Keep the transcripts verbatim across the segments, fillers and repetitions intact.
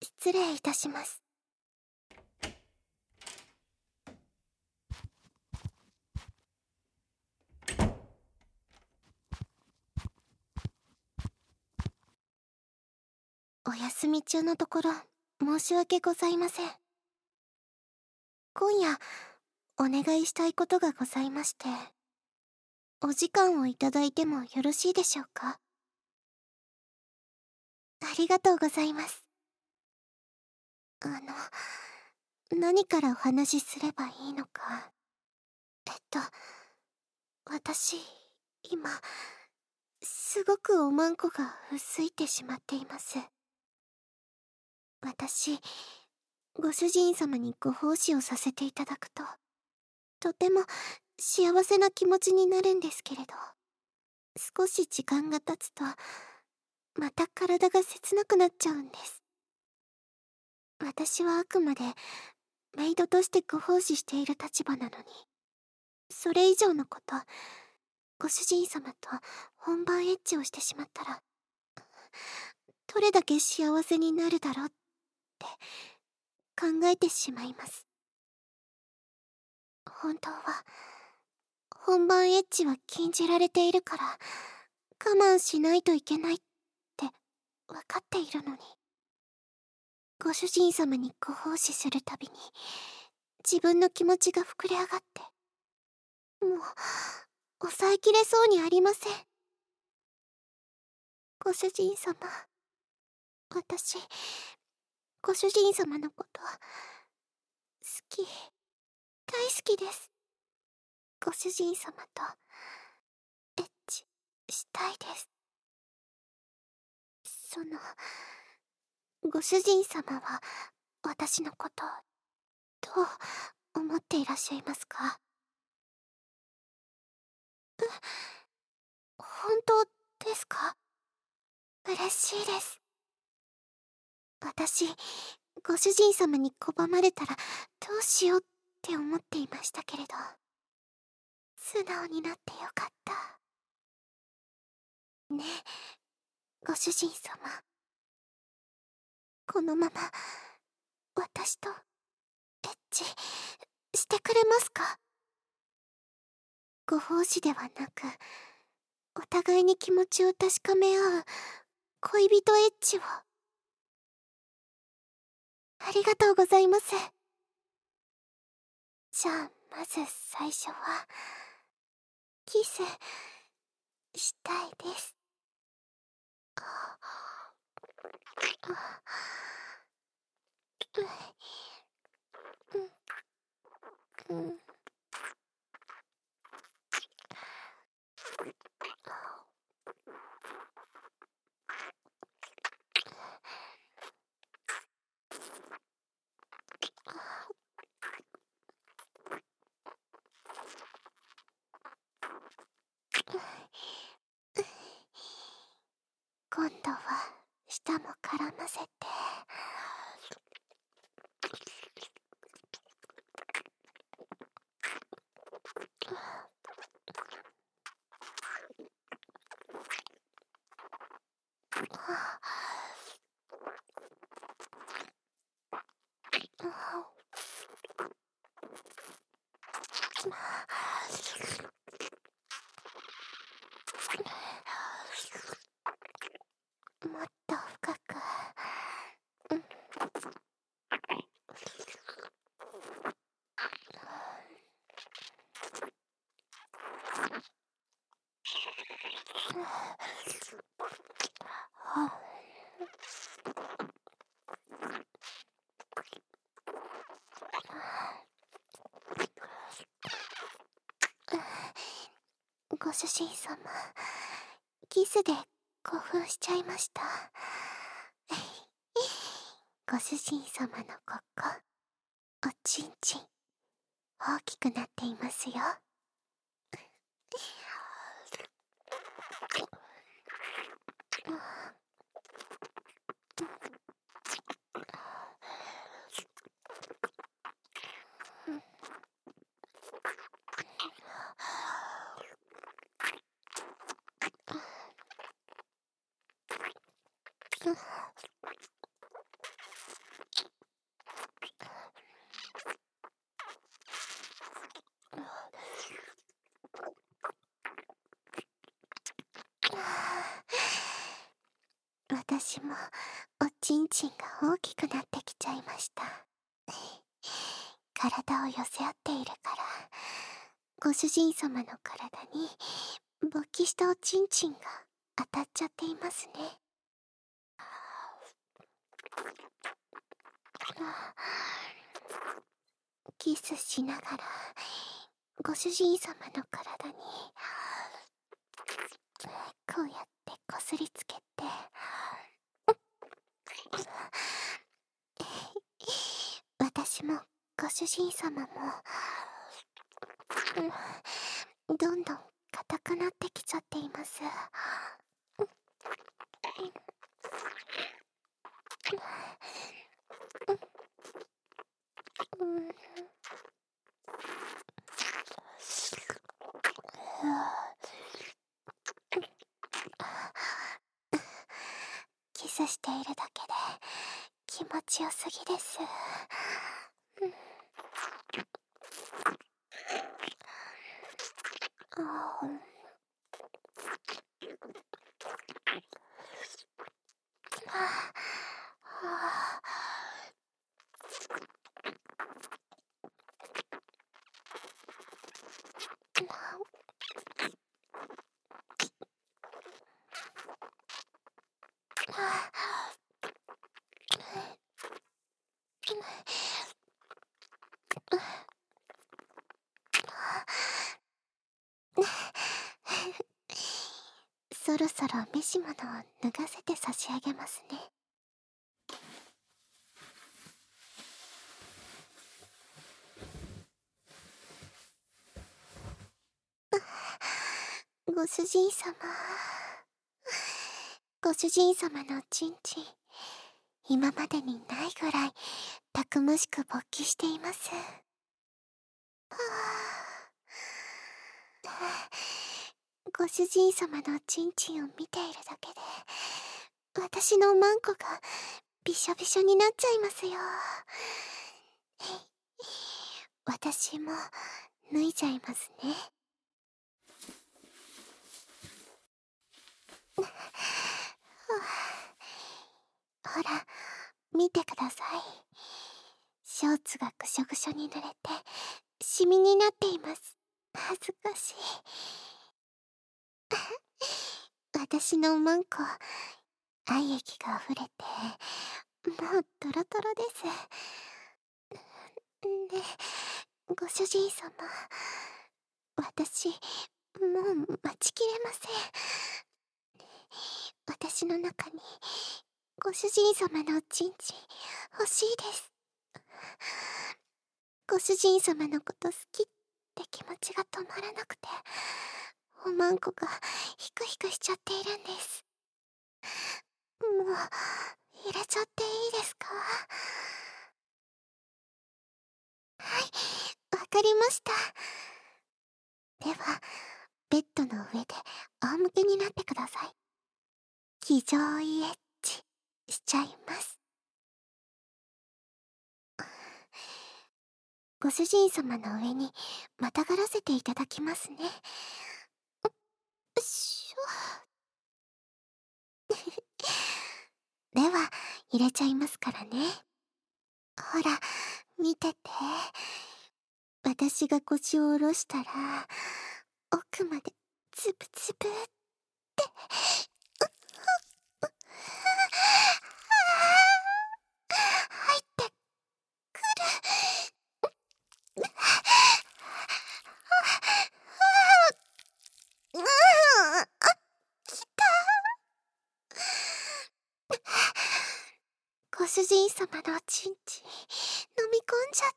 失礼いたします。お休み中のところ申し訳ございません。今夜お願いしたいことがございまして、お時間をいただいてもよろしいでしょうか？ありがとうございます。あの、何からお話しすればいいのか。えっと、私、今、すごくおまんこが薄いてしまっています。私、ご主人様にご奉仕をさせていただくと、とても幸せな気持ちになるんですけれど、少し時間が経つと、また体が切なくなっちゃうんです。私はあくまでメイドとしてご奉仕している立場なのに、それ以上のこと、ご主人様と本番エッチをしてしまったら、どれだけ幸せになるだろうって考えてしまいます。本当は、本番エッチは禁じられているから、我慢しないといけないって分かっているのに、ご主人様にご奉仕するたびに、自分の気持ちが膨れ上がって、もう、抑えきれそうにありません。ご主人様、私、ご主人様のこと、好き、大好きです。ご主人様と、エッチ、したいです。その、ご主人様は、私のこと、どう思っていらっしゃいますか？え、本当ですか？嬉しいです。私、ご主人様に拒まれたらどうしようって思っていましたけれど、素直になってよかった。ねえ、ご主人様。このまま、私と、エッチ、してくれますか？ご奉仕ではなく、お互いに気持ちを確かめ合う、恋人エッチを。ありがとうございます。じゃあ、まず最初は、キス、したいです。ああ、うん、うん、うん。今度は舌も絡ませて。もっと深く。うん。ご主人様、キスで興奮しちゃいました。ご主人様のここ、おちんちん、大きくなっていますよ。 私もおちんちんが大きくなってきちゃいました。体を寄せ合っているから、ご主人様の体に勃起したおちんちんが当たっちゃっていますね。キスしながらご主人様の体にこうやってこすりつけて、私もご主人様もどんどん硬くなってきちゃっています。キスしているだけで気持ちよすぎです。そろそろ召し物を脱がせて差し上げますね。ご主人様、ご主人様のおちんちん、今までにないぐらいたくましく勃起しています。ご主人様のおちんちんを見ているだけで、私のマンコがびしょびしょになっちゃいますよ。私も脱いじゃいますね。ほら、見てください。ショーツがぐしょぐしょに濡れてシミになっています。恥ずかしい。私のマンコ、愛液が溢れてもうトロトロです。で、ご主人様、私もう待ちきれません。私の中にご主人様のおちんちん欲しいです。ご主人様のこと好きって気持ちが止まらなくて、おまんこがヒクヒクしちゃっているんです。もう入れちゃっていいですか？はい、わかりました。では、ベッドの上で仰向けになってください。気上位エッチしちゃいます。ご主人様の上にまたがらせていただきますね。よっしょ。では、入れちゃいますからね。ほら、見てて。私が腰を下ろしたら、奥までつぶつぶって。入ってくる。うん、あ、来た。ご主人様のおちんちん飲み込んじゃった。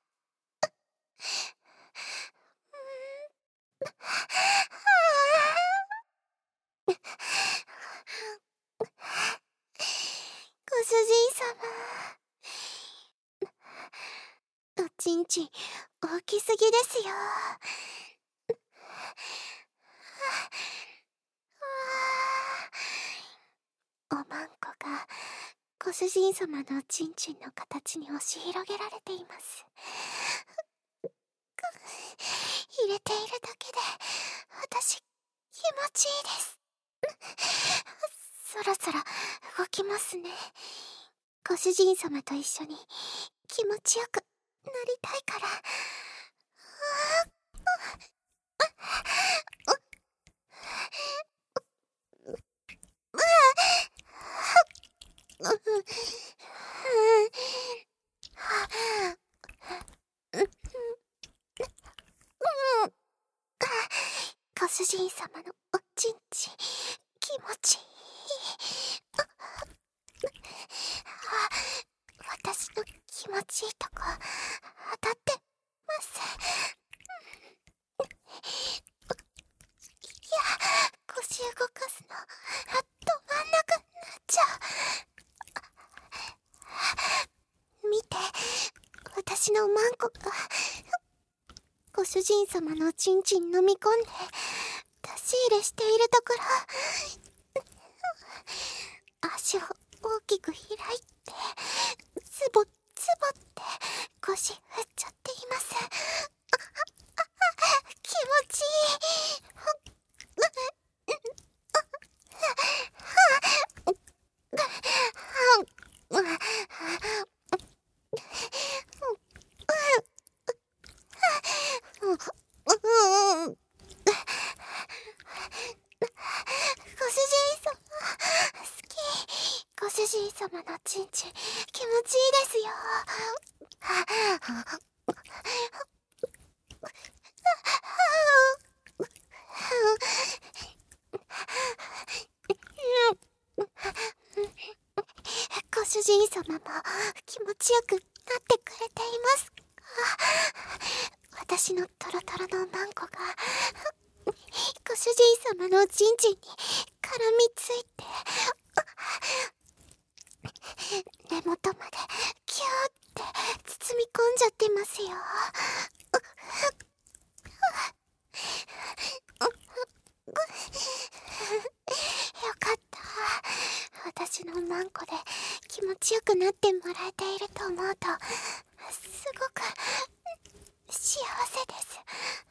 ご主人様、おちんちん大きすぎですよ。おまんこがご主人様のおちんちんの形に押し広げられています。入れているだけで私気持ちいいです。 そろそろ動きますね。ご主人様と一緒に気持ちよくなりたいから。ご主人様のおちんち気持ちいい。私の気持ちいいとこ当たってます。いや、腰動かすの止まんなくなっちゃう。見て、私のマンコがご主人様のちんちん飲み込んで出し入れしているところ。足を大きく開いてズボズボって腰振っちゃっています。気持ちいい。ご主人様のちんちん気持ちいいですよ。ご主人様も気持ちよくなってくれていますか？私のトロトロのマンコがご主人様のちんちんに絡みついて根元までキューって包み込んじゃってますよ。よかった。私のマンコで気持ちよくなってもらえていると思うとすごく幸せです。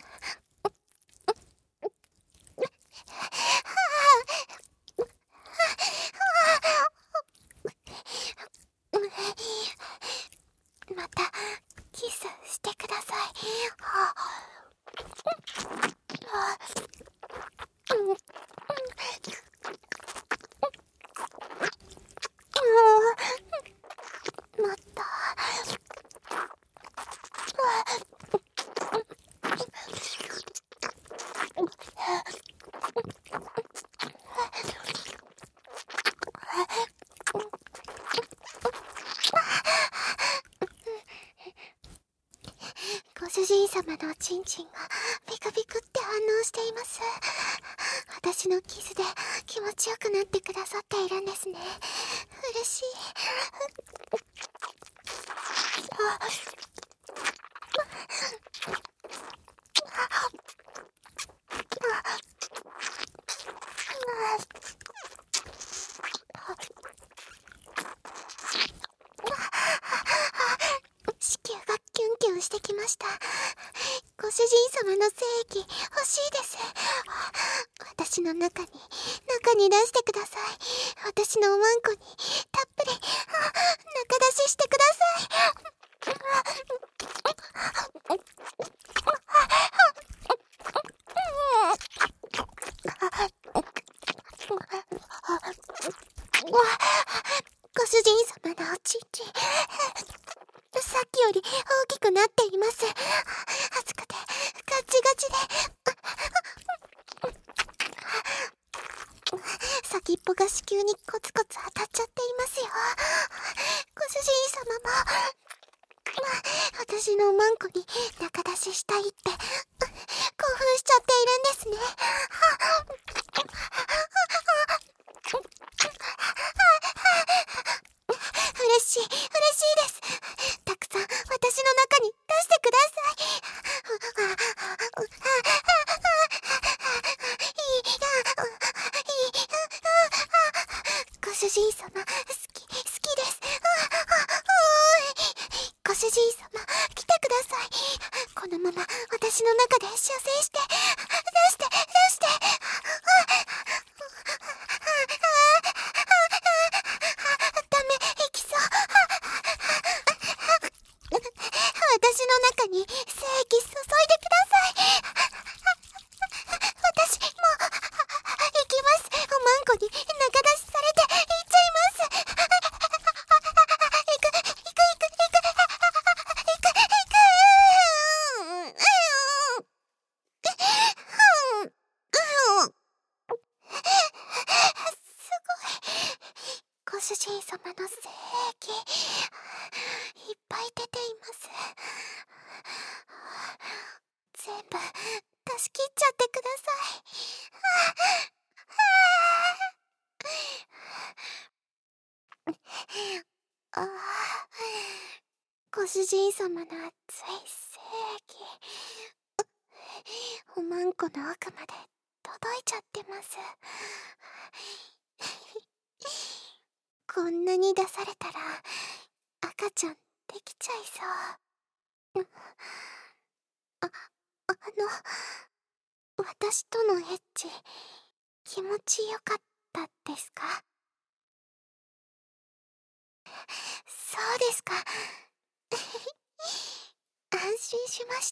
またキスしてください。またご主人様のチンチンがビクビクって反応しています。私のキスで気持ちよくなってくださっているんですね。嬉しい。子宮がキュンキュンしてきました。ご主人様の精液欲しいです。私の中に中に出してください。私のおまんこにたっぷり中出ししてください。ご主人様のおちんちんさっきより大きくなっています。熱くてガチガチで先っぽが子宮にコツコツ当たっちゃっていますよ。ご主人様も私のマンコに中出ししたいって興奮しちゃっているんですね。嬉しい嬉しいです。たくさん私の中に出してください。ご主人様好き好きです。ご主人様来てください。このまま私の中で射精して出して出してご主人様の精液、いっぱい出ています。全部出し切っちゃってください。ああ、ご主人様の熱い精液、おまんこの奥まで届いちゃってます。こんなに出されたら赤ちゃんできちゃいそう。あ、あの、私とのエッチ、気持ちよかったですか？そうですか。安心しました。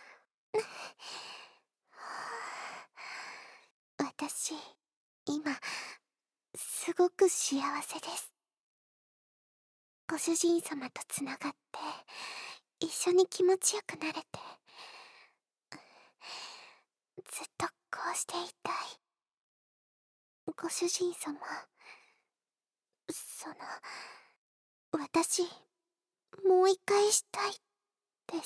私、今、すごく幸せです。ご主人様とつながって、一緒に気持ちよくなれて、ずっとこうしていたい。ご主人様、その、私、もう一回したいです。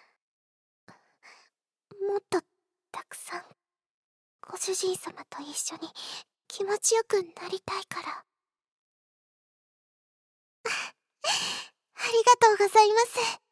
もっとたくさん、ご主人様と一緒に気持ちよくなりたいから。ありがとうございます。